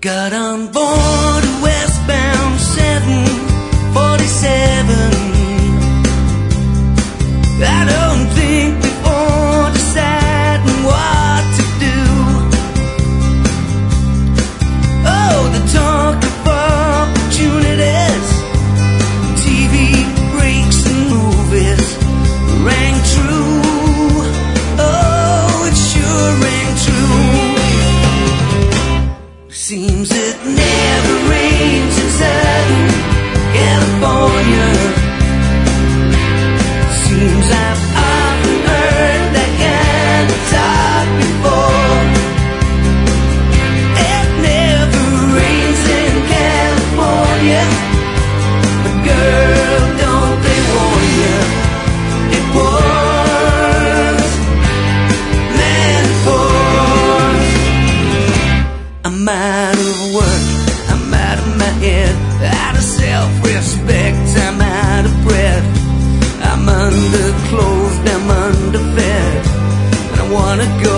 Got on board a westbound 747. I don't think before deciding what to do. Oh, the talk of opportunities, TV breaks and movies rang true. Oh, it sure rang true. Seems it never rains in Southern California. Seems I've often heard that kind of talk before. It never rains in California, but girl, don't they warn you? It was meant for. I'm out of work, I'm out of my head, out of self-respect, I'm out of breath. I'm underclothed, I'm underfed, and I wanna go